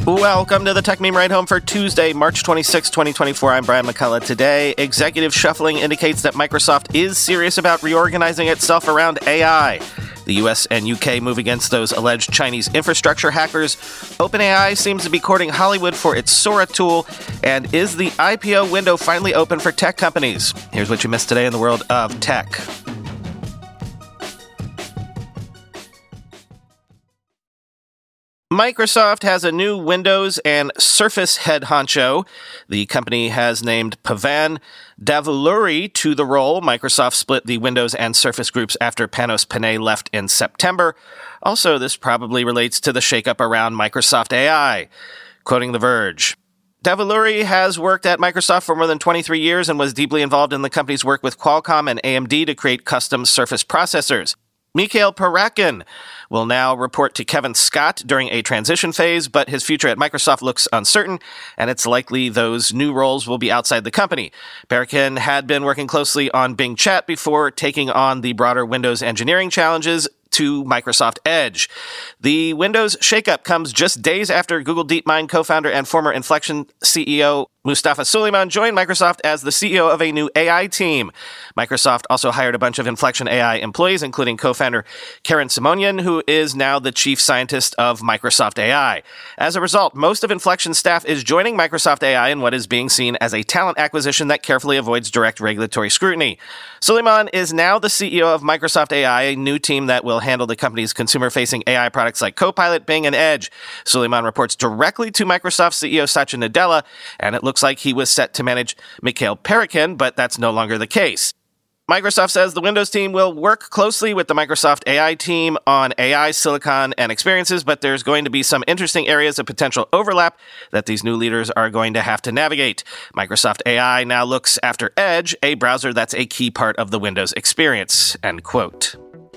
Welcome to the Tech Meme Ride Home for Tuesday, March 26, 2024. I'm Brian McCullough. Today, executive shuffling indicates that Microsoft is serious about reorganizing itself around AI. The US and UK move against those alleged Chinese infrastructure hackers. OpenAI seems to be courting Hollywood for its Sora tool. And is the IPO window finally open for tech companies? Here's what you missed today in the world of tech. Microsoft has a new Windows and Surface head honcho. The company has named Pavan Davuluri to the role. Microsoft split the Windows and Surface groups after Panos Panay left in September. Also, this probably relates to the shakeup around Microsoft AI. Quoting The Verge, Davuluri has worked at Microsoft for more than 23 years and was deeply involved in the company's work with Qualcomm and AMD to create custom Surface processors. Mikhail Parakin will now report to Kevin Scott during a transition phase, but his future at Microsoft looks uncertain, and it's likely those new roles will be outside the company. Parakin had been working closely on Bing Chat before taking on the broader Windows engineering challenges to Microsoft Edge. The Windows shakeup comes just days after Google DeepMind co-founder and former Inflection CEO Mustafa Suleyman joined Microsoft as the CEO of a new AI team. Microsoft also hired a bunch of Inflection AI employees, including co-founder Karen Simonian, who is now the chief scientist of Microsoft AI. As a result, most of Inflection's staff is joining Microsoft AI in what is being seen as a talent acquisition that carefully avoids direct regulatory scrutiny. Suleyman is now the CEO of Microsoft AI, a new team that will handle the company's consumer-facing AI products like Copilot, Bing, and Edge. Suleyman reports directly to Microsoft CEO Satya Nadella, and it looks like he was set to manage Mikhail Parakin, but that's no longer the case. Microsoft says the Windows team will work closely with the Microsoft AI team on AI, silicon, and experiences, but there's going to be some interesting areas of potential overlap that these new leaders are going to have to navigate. Microsoft AI now looks after Edge, a browser that's a key part of the Windows experience, end quote.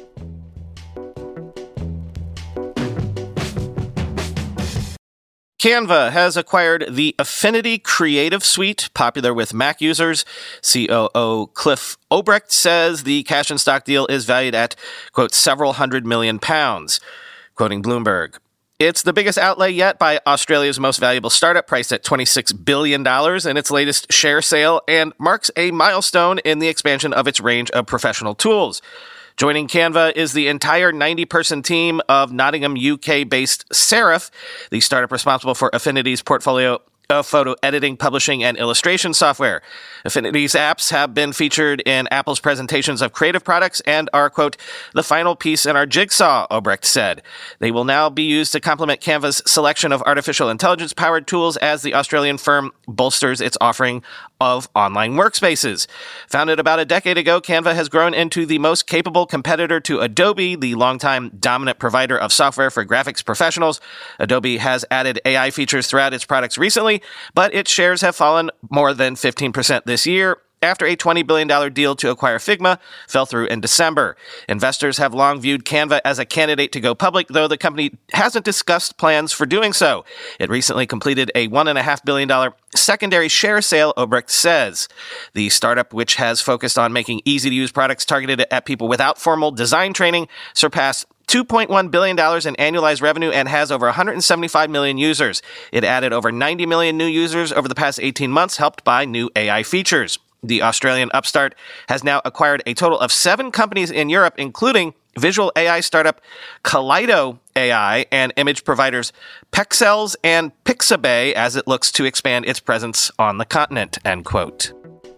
Canva has acquired the Affinity Creative Suite, popular with Mac users. COO Cliff Obrecht says the cash and stock deal is valued at, quote, several $100 million. Quoting Bloomberg, it's the biggest outlay yet by Australia's most valuable startup, priced at $26 billion in its latest share sale, and marks a milestone in the expansion of its range of professional tools. Joining Canva is the entire 90-person team of Nottingham, UK-based Serif, the startup responsible for Affinity's portfolio of photo editing, publishing, and illustration software. Affinity's apps have been featured in Apple's presentations of creative products and are, quote, the final piece in our jigsaw, Obrecht said. They will now be used to complement Canva's selection of artificial intelligence-powered tools as the Australian firm bolsters its offering of online workspaces. Founded about a decade ago, Canva has grown into the most capable competitor to Adobe, the longtime dominant provider of software for graphics professionals. Adobe has added AI features throughout its products recently, but its shares have fallen more than 15% this year after a $20 billion deal to acquire Figma fell through in December. Investors have long viewed Canva as a candidate to go public, though the company hasn't discussed plans for doing so. It recently completed a $1.5 billion secondary share sale, Obrecht says. The startup, which has focused on making easy-to-use products targeted at people without formal design training, surpassed $2.1 billion in annualized revenue and has over 175 million users. It added over 90 million new users over the past 18 months, helped by new AI features. The Australian upstart has now acquired a total of 7 companies in Europe, including visual AI startup Kaleido AI and image providers Pexels and Pixabay as it looks to expand its presence on the continent, end quote.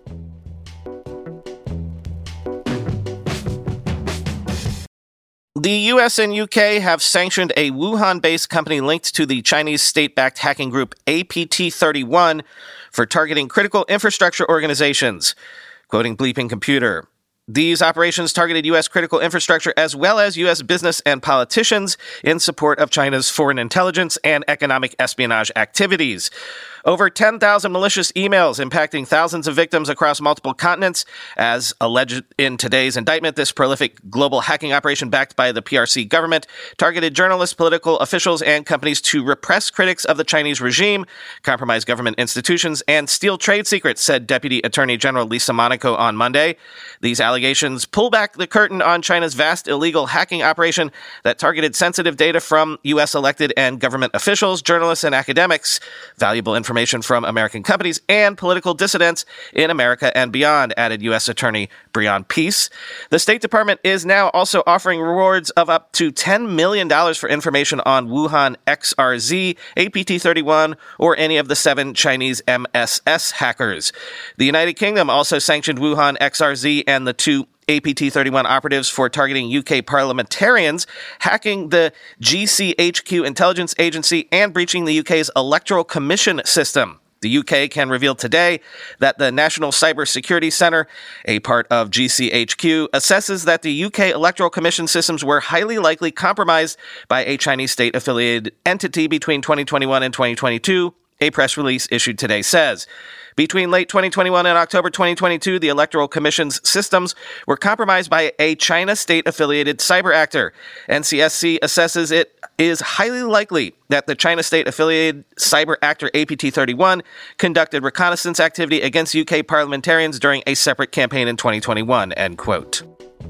The US and UK have sanctioned a Wuhan-based company linked to the Chinese state-backed hacking group APT31 for targeting critical infrastructure organizations. Quoting Bleeping Computer, these operations targeted U.S. critical infrastructure as well as U.S. business and politicians in support of China's foreign intelligence and economic espionage activities. Over 10,000 malicious emails impacting thousands of victims across multiple continents. As alleged in today's indictment, this prolific global hacking operation backed by the PRC government targeted journalists, political officials, and companies to repress critics of the Chinese regime, compromise government institutions, and steal trade secrets, said Deputy Attorney General Lisa Monaco on Monday. These allegations pull back the curtain on China's vast illegal hacking operation that targeted sensitive data from U.S. elected and government officials, journalists, and academics, valuable information from American companies, and political dissidents in America and beyond, added U.S. Attorney Breon Peace. The State Department is now also offering rewards of up to $10 million for information on Wuhan XRZ, APT-31, or any of the 7 Chinese MSS hackers. The United Kingdom also sanctioned Wuhan XRZ and the 2 APT-31 operatives for targeting UK parliamentarians, hacking the GCHQ intelligence agency, and breaching the UK's Electoral Commission system. The UK can reveal today that the National Cyber Security Centre, a part of GCHQ, assesses that the UK Electoral Commission systems were highly likely compromised by a Chinese state-affiliated entity between 2021 and 2022, a press release issued today says. Between late 2021 and October 2022, the Electoral Commission's systems were compromised by a China state-affiliated cyber actor. NCSC assesses it is highly likely that the China state-affiliated cyber actor APT-31 conducted reconnaissance activity against UK parliamentarians during a separate campaign in 2021, end quote.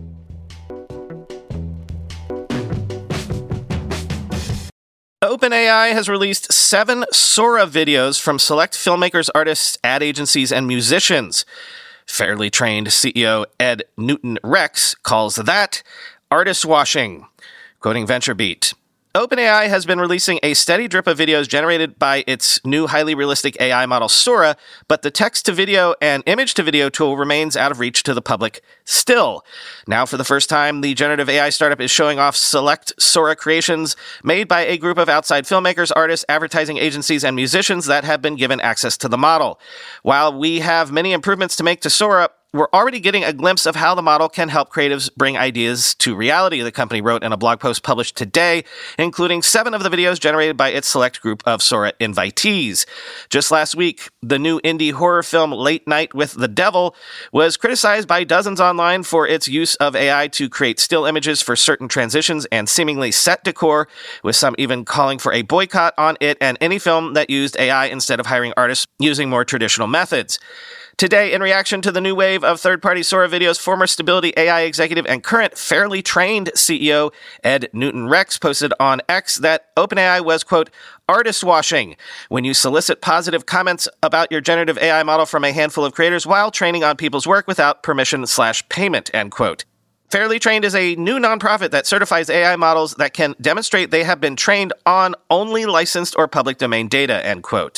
OpenAI has released 7 Sora videos from select filmmakers, artists, ad agencies, and musicians. Fairly trained CEO Ed Newton-Rex calls that artist washing. Quoting VentureBeat, OpenAI has been releasing a steady drip of videos generated by its new highly realistic AI model Sora, but the text-to-video and image-to-video tool remains out of reach to the public still. Now, for the first time, the generative AI startup is showing off select Sora creations made by a group of outside filmmakers, artists, advertising agencies, and musicians that have been given access to the model. While we have many improvements to make to Sora, we're already getting a glimpse of how the model can help creatives bring ideas to reality, the company wrote in a blog post published today, including 7 of the videos generated by its select group of Sora invitees. Just last week, the new indie horror film Late Night with the Devil was criticized by dozens online for its use of AI to create still images for certain transitions and seemingly set decor, with some even calling for a boycott on it and any film that used AI instead of hiring artists using more traditional methods. Today, in reaction to the new wave of third-party Sora videos, former Stability AI executive and current Fairly Trained CEO Ed Newton-Rex posted on X that OpenAI was, quote, artist washing when you solicit positive comments about your generative AI model from a handful of creators while training on people's work without permission/payment, end quote. Fairly Trained is a new nonprofit that certifies AI models that can demonstrate they have been trained on only licensed or public domain data, end quote.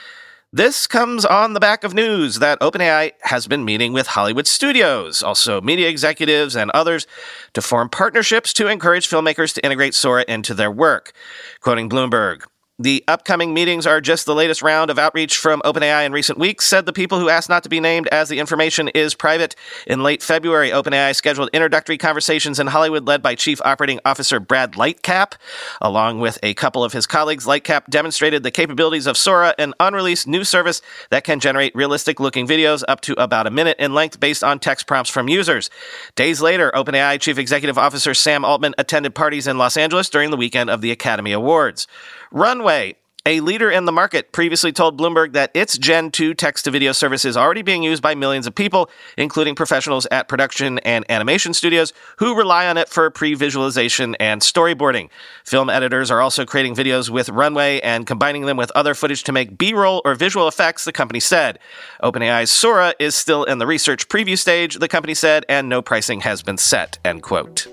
This comes on the back of news that OpenAI has been meeting with Hollywood studios, also media executives and others, to form partnerships to encourage filmmakers to integrate Sora into their work. Quoting Bloomberg, the upcoming meetings are just the latest round of outreach from OpenAI in recent weeks, said the people who asked not to be named as the information is private. In late February, OpenAI scheduled introductory conversations in Hollywood led by Chief Operating Officer Brad Lightcap. Along with a couple of his colleagues, Lightcap demonstrated the capabilities of Sora, an unreleased new service that can generate realistic-looking videos up to about a minute in length based on text prompts from users. Days later, OpenAI Chief Executive Officer Sam Altman attended parties in Los Angeles during the weekend of the Academy Awards. Runway, a leader in the market, previously told Bloomberg that its Gen 2 text-to-video service is already being used by millions of people, including professionals at production and animation studios who rely on it for pre-visualization and storyboarding. Film editors are also creating videos with Runway and combining them with other footage to make B-roll or visual effects, the company said. OpenAI's Sora is still in the research preview stage, the company said, and no pricing has been set, end quote.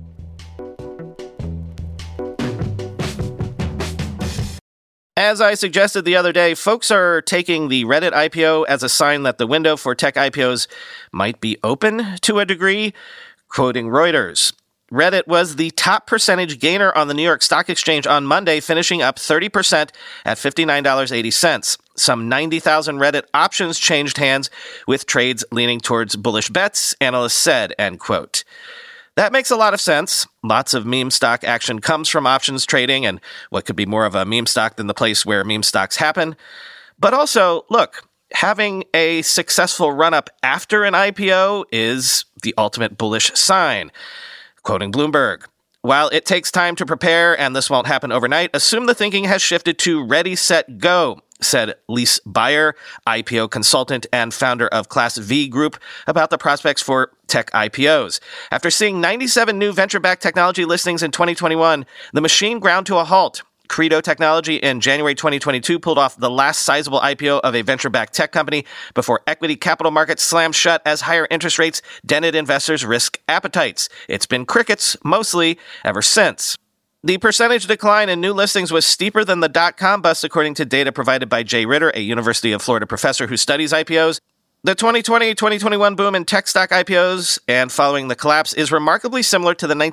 As I suggested the other day, folks are taking the Reddit IPO as a sign that the window for tech IPOs might be open to a degree. Quoting Reuters, Reddit was the top percentage gainer on the New York Stock Exchange on Monday, finishing up 30% at $59.80. Some 90,000 Reddit options changed hands, with trades leaning towards bullish bets, analysts said, end quote. That makes a lot of sense. Lots of meme stock action comes from options trading, and what could be more of a meme stock than the place where meme stocks happen? But also, look, having a successful run-up after an IPO is the ultimate bullish sign. Quoting Bloomberg, "While it takes time to prepare and this won't happen overnight, assume the thinking has shifted to ready, set, go," said Lise Buyer, IPO consultant and founder of Class V Group, about the prospects for tech IPOs. After seeing 97 new venture-backed technology listings in 2021, the machine ground to a halt. Credo Technology in January 2022 pulled off the last sizable IPO of a venture-backed tech company before equity capital markets slammed shut as higher interest rates dented investors' risk appetites. It's been crickets, mostly, ever since. The percentage decline in new listings was steeper than the dot-com bust, according to data provided by Jay Ritter, a University of Florida professor who studies IPOs. The 2020-2021 boom in tech stock IPOs and following the collapse is remarkably similar to the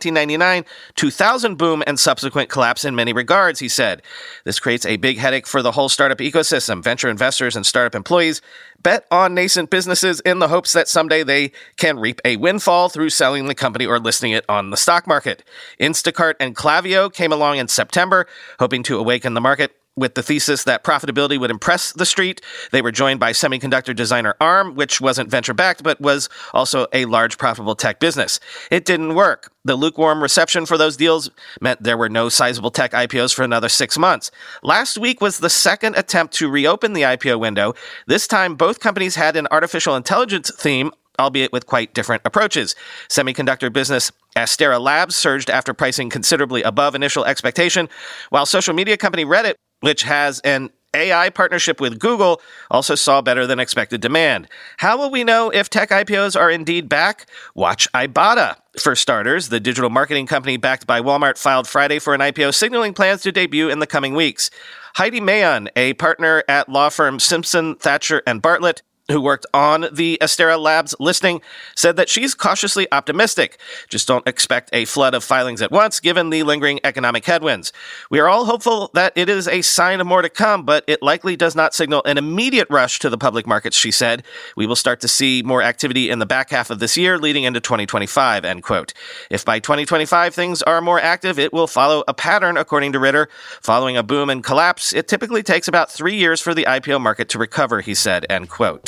1999-2000 boom and subsequent collapse in many regards, he said. This creates a big headache for the whole startup ecosystem. Venture investors and startup employees bet on nascent businesses in the hopes that someday they can reap a windfall through selling the company or listing it on the stock market. Instacart and Klaviyo came along in September, hoping to awaken the market with the thesis that profitability would impress the street. They were joined by semiconductor designer ARM, which wasn't venture-backed, but was also a large profitable tech business. It didn't work. The lukewarm reception for those deals meant there were no sizable tech IPOs for another 6 months. Last week was the second attempt to reopen the IPO window. This time, both companies had an artificial intelligence theme, albeit with quite different approaches. Semiconductor business Astera Labs surged after pricing considerably above initial expectation, while social media company Reddit, which has an AI partnership with Google, also saw better than expected demand. How will we know if tech IPOs are indeed back? Watch Ibotta. For starters, the digital marketing company backed by Walmart filed Friday for an IPO, signaling plans to debut in the coming weeks. Heidi Mayon, a partner at law firm Simpson, Thacher, and Bartlett, who worked on the Astera Labs listing, said that she's cautiously optimistic. Just don't expect a flood of filings at once, given the lingering economic headwinds. We are all hopeful that it is a sign of more to come, but it likely does not signal an immediate rush to the public markets, she said. We will start to see more activity in the back half of this year, leading into 2025, end quote. If by 2025 things are more active, it will follow a pattern, according to Ritter. Following a boom and collapse, it typically takes about 3 years for the IPO market to recover, he said, end quote.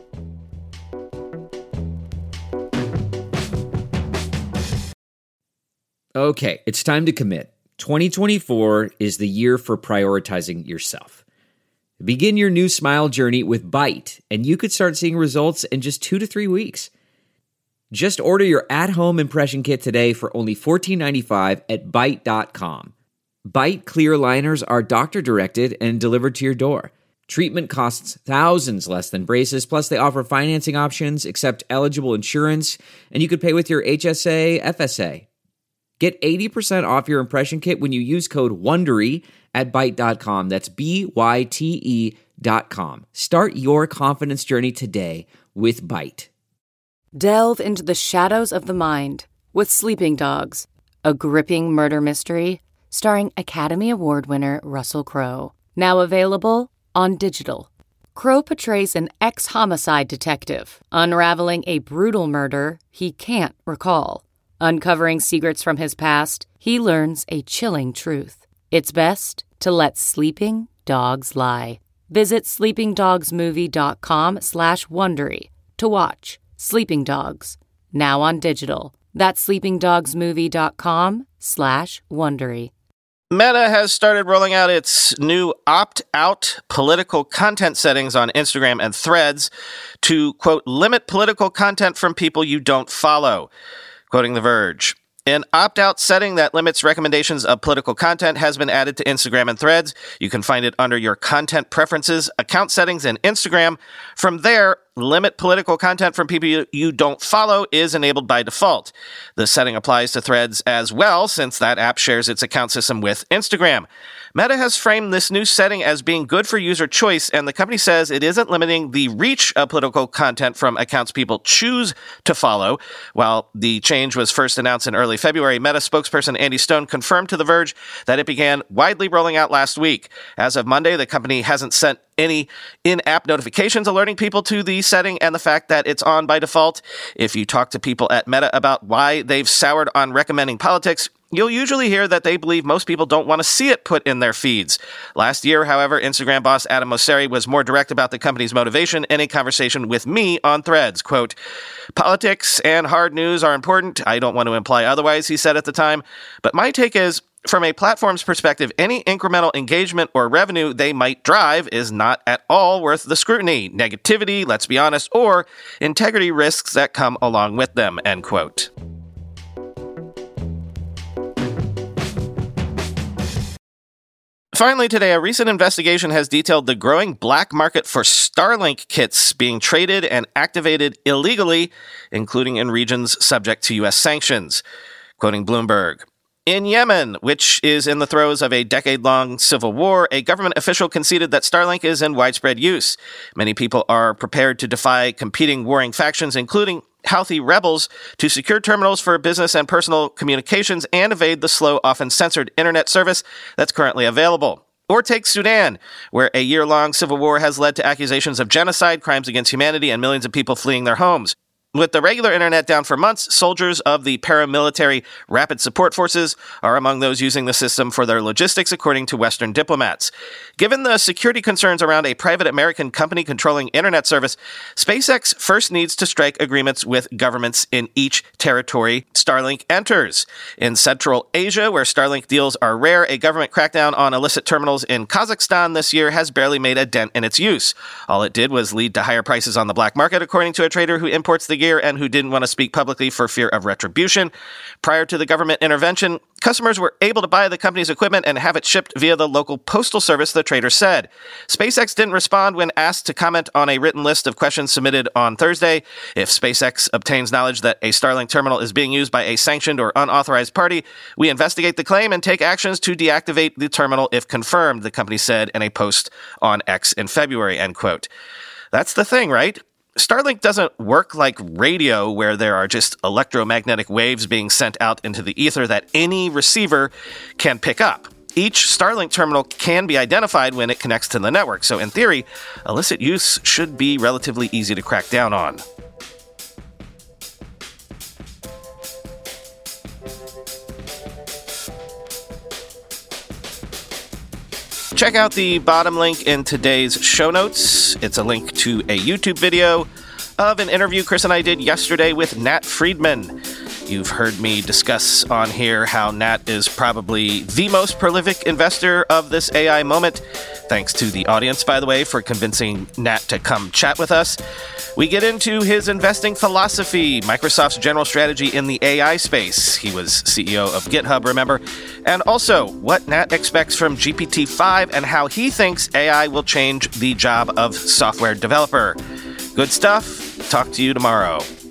Okay, it's time to commit. 2024 is the year for prioritizing yourself. Begin your new smile journey with Byte, and you could start seeing results in just 2 to 3 weeks. Just order your at-home impression kit today for only $14.95 at Byte.com. Byte clear liners are doctor-directed and delivered to your door. Treatment costs thousands less than braces, plus they offer financing options, accept eligible insurance, and you could pay with your HSA, FSA. Get 80% off your impression kit when you use code WONDERY at Byte.com. That's BYTE.com. Start your confidence journey today with Byte. Delve into the shadows of the mind with Sleeping Dogs, a gripping murder mystery starring Academy Award winner Russell Crowe. Now available on digital. Crowe portrays an ex-homicide detective unraveling a brutal murder he can't recall. Uncovering secrets from his past, he learns a chilling truth. It's best to let sleeping dogs lie. Visit sleepingdogsmovie.com/Wondery to watch Sleeping Dogs, now on digital. That's sleepingdogsmovie.com/Wondery. Meta has started rolling out its new opt-out political content settings on Instagram and Threads to, quote, limit political content from people you don't follow. Quoting The Verge, an opt-out setting that limits recommendations of political content has been added to Instagram and Threads. You can find it under your content preferences, account settings, and Instagram. From there, limit political content from people you don't follow is enabled by default. The setting applies to Threads as well, since that app shares its account system with Instagram. Meta has framed this new setting as being good for user choice, and the company says it isn't limiting the reach of political content from accounts people choose to follow. While the change was first announced in early February, Meta spokesperson Andy Stone confirmed to The Verge that it began widely rolling out last week. As of Monday, the company hasn't sent any in-app notifications alerting people to the setting and the fact that it's on by default. If you talk to people at Meta about why they've soured on recommending politics, you'll usually hear that they believe most people don't want to see it put in their feeds. Last year, however, Instagram boss Adam Mosseri was more direct about the company's motivation in a conversation with me on Threads. Quote, "Politics and hard news are important. I don't want to imply otherwise," he said at the time. "But my take is, from a platform's perspective, any incremental engagement or revenue they might drive is not at all worth the scrutiny, negativity, let's be honest, or integrity risks that come along with them," end quote. Finally today, a recent investigation has detailed the growing black market for Starlink kits being traded and activated illegally, including in regions subject to U.S. sanctions. Quoting Bloomberg, "In Yemen, which is in the throes of a decade-long civil war, a government official conceded that Starlink is in widespread use. Many people are prepared to defy competing warring factions, including Houthi rebels, to secure terminals for business and personal communications and evade the slow, often censored internet service that's currently available." Or take Sudan, where a year-long civil war has led to accusations of genocide, crimes against humanity, and millions of people fleeing their homes. With the regular internet down for months, soldiers of the paramilitary Rapid Support Forces are among those using the system for their logistics, according to Western diplomats. Given the security concerns around a private American company controlling internet service, SpaceX first needs to strike agreements with governments in each territory Starlink enters. In Central Asia, where Starlink deals are rare, a government crackdown on illicit terminals in Kazakhstan this year has barely made a dent in its use. All it did was lead to higher prices on the black market, according to a trader who imports the gear and who didn't want to speak publicly for fear of retribution. Prior to the government intervention, customers were able to buy the company's equipment and have it shipped via the local postal service, the trader said. SpaceX didn't respond when asked to comment on a written list of questions submitted on Thursday. If SpaceX obtains knowledge that a Starlink terminal is being used by a sanctioned or unauthorized party, we investigate the claim and take actions to deactivate the terminal if confirmed, the company said in a post on X in February, end quote. That's the thing, right? Starlink doesn't work like radio, where there are just electromagnetic waves being sent out into the ether that any receiver can pick up. Each Starlink terminal can be identified when it connects to the network, so in theory, illicit use should be relatively easy to crack down on. Check out the bottom link in today's show notes. It's a link to a YouTube video of an interview Chris and I did yesterday with Nat Friedman. You've heard me discuss on here how Nat is probably the most prolific investor of this AI moment. Thanks to the audience, by the way, for convincing Nat to come chat with us. We get into his investing philosophy, Microsoft's general strategy in the AI space. He was CEO of GitHub, remember? And also, what Nat expects from GPT-5 and how he thinks AI will change the job of software developer. Good stuff. Talk to you tomorrow.